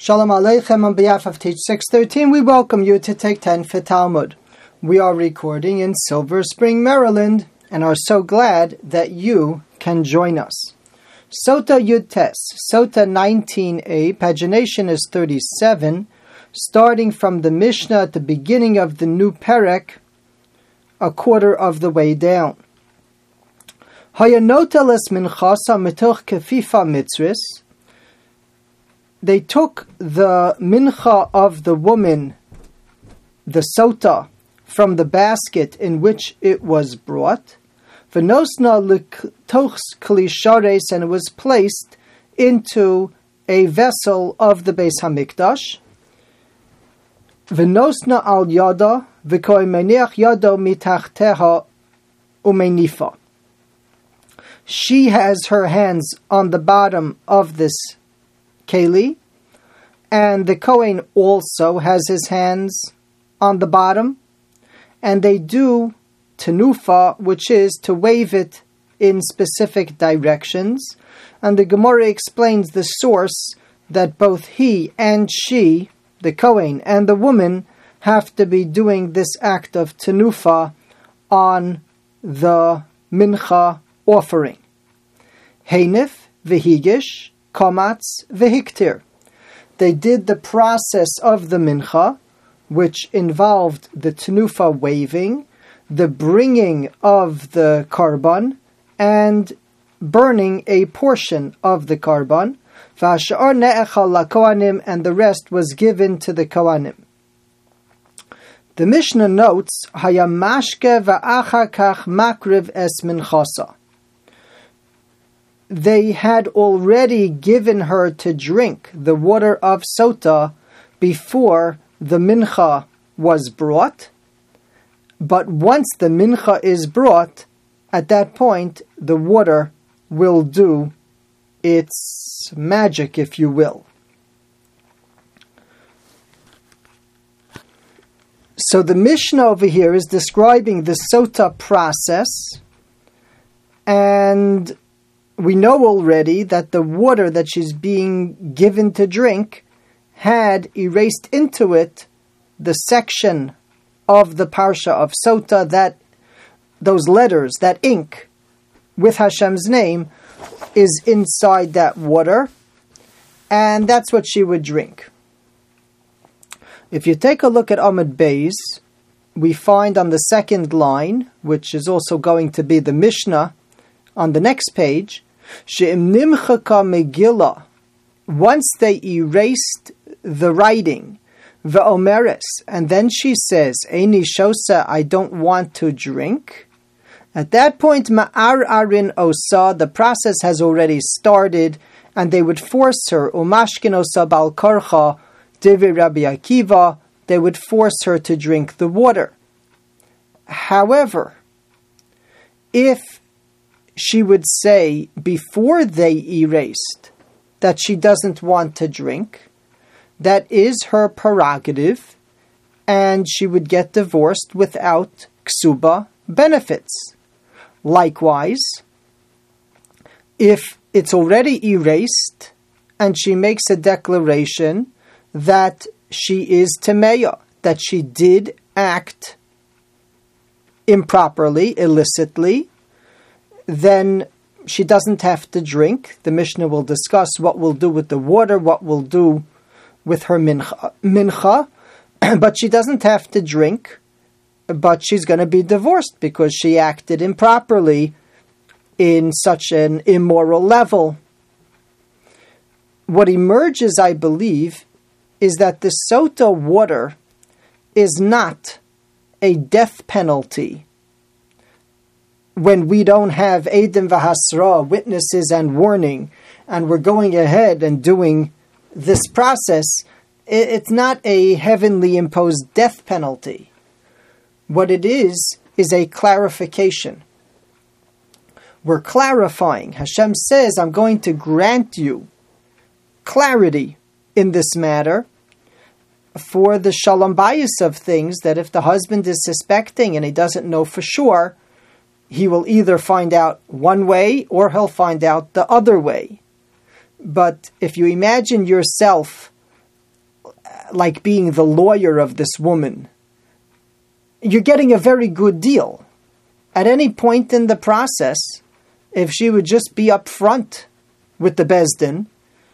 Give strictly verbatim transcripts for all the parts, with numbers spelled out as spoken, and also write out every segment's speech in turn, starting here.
Shalom Aleichem. On behalf of Teach six thirteen, we welcome you to Take ten for Talmud. We are recording in Silver Spring, Maryland, and are so glad that you can join us. Sota Yud Tes, Sota nineteen a, pagination is thirty-seven, starting from the Mishnah at the beginning of the new Perek, a quarter of the way down. Hayanoteles minchasa mitoch kefifa mitzris. They took the mincha of the woman, the sota, from the basket in which it was brought. V'nosna l'tochs kli shares, and it was placed into a vessel of the Beis Hamikdash. V'nosna al yada v'koi meniach yado mitachteha umenifa. She has her hands on the bottom of this keli, and the Kohen also has his hands on the bottom, and they do tenufa, which is to wave it in specific directions. And the Gemara explains the source that both he and she, the Kohen and the woman, have to be doing this act of tenufa on the mincha offering. Heinif v'higish kamatz v'hiktir. They did the process of the mincha, which involved the tenufa waving, the bringing of the karban, and burning a portion of the karban. V'ashar ne'echal la'kohanim, and the rest was given to the kohanim. The Mishnah notes, Hayamashke v'achar kach makriv es minchasa. They had already given her to drink the water of sota before the mincha was brought. But once the mincha is brought, at that point, the water will do its magic, if you will. So the Mishnah over here is describing the sota process, and we know already that the water that she's being given to drink had erased into it the section of the parsha of sota, that those letters, that ink with Hashem's name, is inside that water, and that's what she would drink. If you take a look at Amud Beis, we find on the second line, which is also going to be the Mishnah on the next page, She'im nimchaka Megillah, once they erased the writing, Ve'omeres, and then she says, Eini shosa, I don't want to drink. At that point, Ma'ar arin osa, the process has already started, and they would force her, Umashkin osa bal karcha, Divi Rabbi Akiva, they would force her to drink the water. However, if she would say before they erased that she doesn't want to drink, that is her prerogative, and she would get divorced without ksuba benefits. Likewise, if it's already erased and she makes a declaration that she is temeya, that she did act improperly, illicitly, then she doesn't have to drink. The Mishnah will discuss what we'll do with the water, what we'll do with her mincha, mincha but she doesn't have to drink, but she's going to be divorced because she acted improperly in such an immoral level. What emerges, I believe, is that the sota water is not a death penalty when we don't have Eidim v'Hasra, witnesses and warning, and we're going ahead and doing this process. It's not a heavenly imposed death penalty. What it is, is a clarification. We're clarifying. Hashem says, I'm going to grant you clarity in this matter for the shalom bayis of things, that if the husband is suspecting and he doesn't know for sure, he will either find out one way or he'll find out the other way. But if you imagine yourself like being the lawyer of this woman, you're getting a very good deal. At any point in the process, if she would just be upfront with the Beis Din,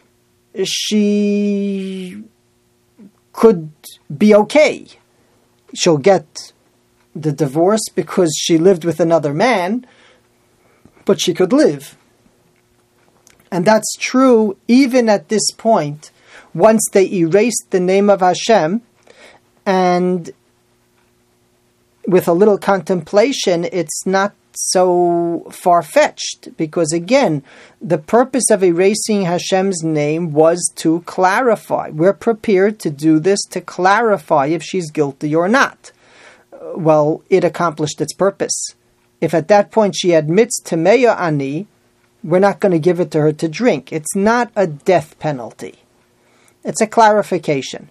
she could be okay. She'll get the divorce because she lived with another man, but she could live. And that's true even at this point, once they erased the name of Hashem, and with a little contemplation, it's not so far-fetched, because again, the purpose of erasing Hashem's name was to clarify. We're prepared to do this to clarify if she's guilty or not. Well, it accomplished its purpose. If at that point she admits to Meya Ani, we're not going to give it to her to drink. It's not a death penalty. It's a clarification.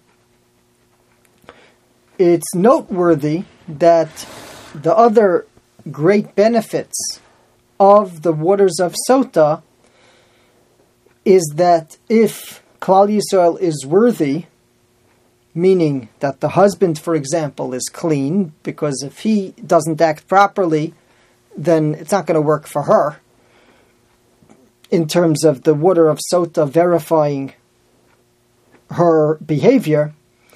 It's noteworthy that the other great benefits of the waters of Sota is that if Klal Yisrael is worthy, meaning that the husband, for example, is clean, because if he doesn't act properly, then it's not going to work for her, in terms of the water of Sota verifying her behavior.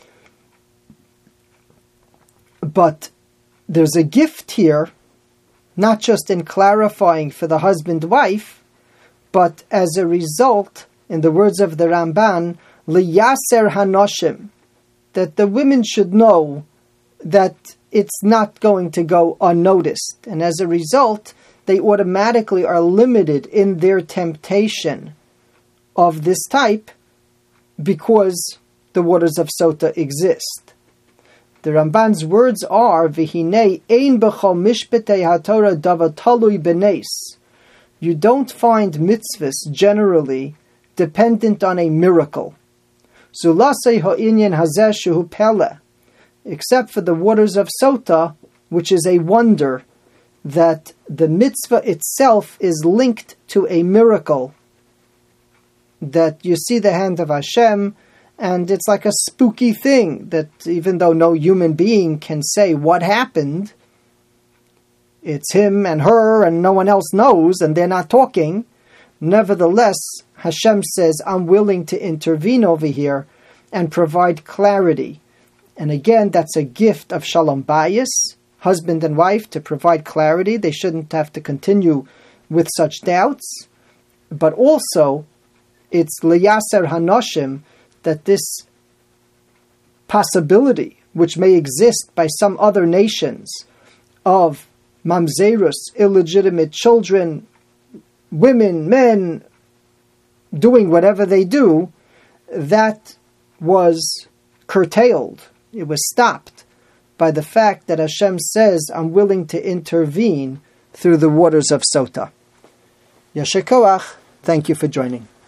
But there's a gift here, not just in clarifying for the husband-wife, but as a result, in the words of the Ramban, liyaser hanoshim, that the women should know that it's not going to go unnoticed. And as a result, they automatically are limited in their temptation of this type because the waters of Sota exist. The Ramban's words are, V'hinei ein b'chol mishpetei haTorah davar talui b'neis. You don't find mitzvahs generally dependent on a miracle. Zulasei ha'inyan hazeh shehu pele, except for the waters of Sota, which is a wonder, that the mitzvah itself is linked to a miracle, that you see the hand of Hashem, and it's like a spooky thing, that even though no human being can say what happened, it's him and her and no one else knows, and they're not talking. Nevertheless, Hashem says, I'm willing to intervene over here and provide clarity. And again, that's a gift of Shalom Bayis, husband and wife, to provide clarity. They shouldn't have to continue with such doubts. But also, it's liyaser hanoshim, that this possibility, which may exist by some other nations, of mamzerus, illegitimate children, women, men, doing whatever they do, that was curtailed. It was stopped by the fact that Hashem says, I'm willing to intervene through the waters of Sota. Yasher Koach, thank you for joining.